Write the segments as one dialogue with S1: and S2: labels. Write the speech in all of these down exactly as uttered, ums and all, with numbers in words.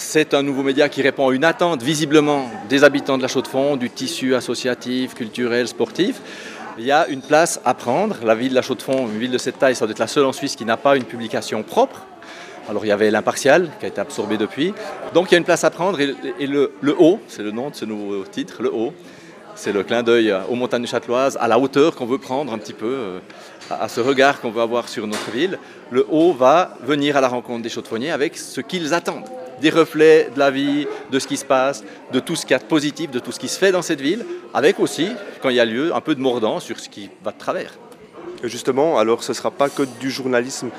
S1: c'est un nouveau média qui répond à une attente visiblement des habitants de la Chaux-de-Fonds, du tissu associatif, culturel, sportif. Il y a une place à prendre. La ville de la Chaux-de-Fonds, une ville de cette taille, ça doit être la seule en Suisse qui n'a pas une publication propre. Alors il y avait l'Impartial qui a été absorbé depuis. Donc il y a une place à prendre et, et le, le Haut, c'est le nom de ce nouveau titre, le Haut. C'est le clin d'œil aux montagnes châteloises, à la hauteur qu'on veut prendre un petit peu, à ce regard qu'on veut avoir sur notre ville. Le Haut va venir à la rencontre des chaux-de-fonniers avec ce qu'ils attendent. Des reflets de la vie, de ce qui se passe, de tout ce qu'il y a de positif, de tout ce qui se fait dans cette ville, avec aussi, quand il y a lieu, un peu de mordant sur ce qui va de travers.
S2: Justement, alors ce ne sera pas que du journalisme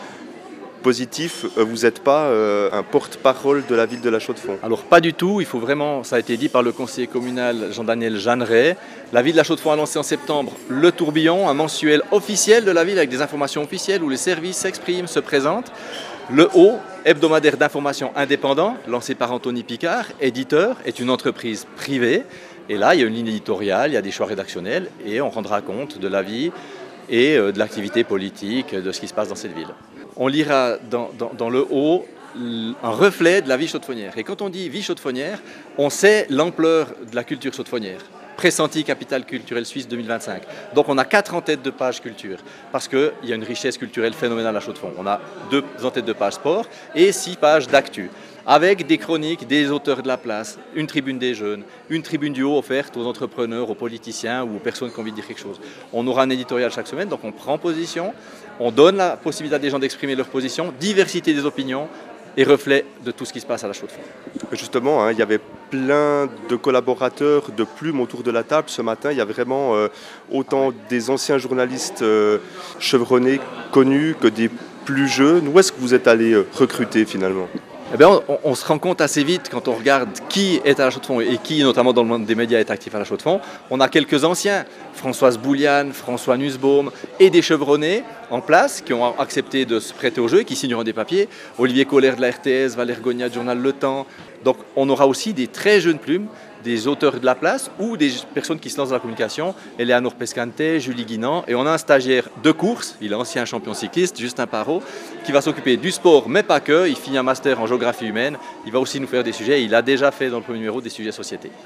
S2: positif, vous n'êtes pas euh, un porte-parole de la ville de la Chaux-de-Fonds?
S1: Alors pas du tout, il faut vraiment, ça a été dit par le conseiller communal Jean-Daniel Jeanneret. La ville de la Chaux-de-Fonds a lancé en septembre le Tourbillon, un mensuel officiel de la ville avec des informations officielles où les services s'expriment, se présentent. Le Haut, hebdomadaire d'information indépendant, lancé par Anthony Picard, éditeur, est une entreprise privée. Et là, il y a une ligne éditoriale, il y a des choix rédactionnels et on rendra compte de la vie et de l'activité politique, de ce qui se passe dans cette ville. On lira dans, dans, dans le Haut un reflet de la vie chaux-de-fonnière. Et quand on dit vie chaux-de-fonnière, on sait l'ampleur de la culture chaux-de-fonnière. Pressenti capitale culturelle suisse deux mille vingt-cinq. Donc on a quatre en tête de page culture, parce qu'il y a une richesse culturelle phénoménale à Chaux-de-Fonds. On a deux en tête de page sport et six pages d'actu, avec des chroniques des auteurs de la place, une tribune des jeunes, une tribune du Haut offerte aux entrepreneurs, aux politiciens ou aux personnes qui ont envie de dire quelque chose. On aura un éditorial chaque semaine, donc on prend position, on donne la possibilité à des gens d'exprimer leur position, diversité des opinions et reflet de tout ce qui se passe à la Chaux-de-Fonds.
S2: Justement, hein, il y avait plein de collaborateurs de plumes autour de la table ce matin. Il y a vraiment euh, autant des anciens journalistes euh, chevronnés, connus, que des plus jeunes. Où est-ce que vous êtes allé euh, recruter finalement ?
S1: Eh bien, on, on se rend compte assez vite quand on regarde qui est à la Chaux-de-Fonds et qui, notamment dans le monde des médias, est actif à la Chaux-de-Fonds. On a quelques anciens, Françoise Bouliane, François Nussbaum et des chevronnés en place qui ont accepté de se prêter au jeu et qui signeront des papiers. Olivier Kohler de la R T S, Valère Gogna du journal Le Temps. Donc on aura aussi des très jeunes plumes, des auteurs de la place ou des personnes qui se lancent dans la communication, Eleanor Pescante, Julie Guinan, et on a un stagiaire de course, il est ancien champion cycliste, Justin Parot, qui va s'occuper du sport, mais pas que, il finit un master en géographie humaine, il va aussi nous faire des sujets, il a déjà fait dans le premier numéro des sujets société.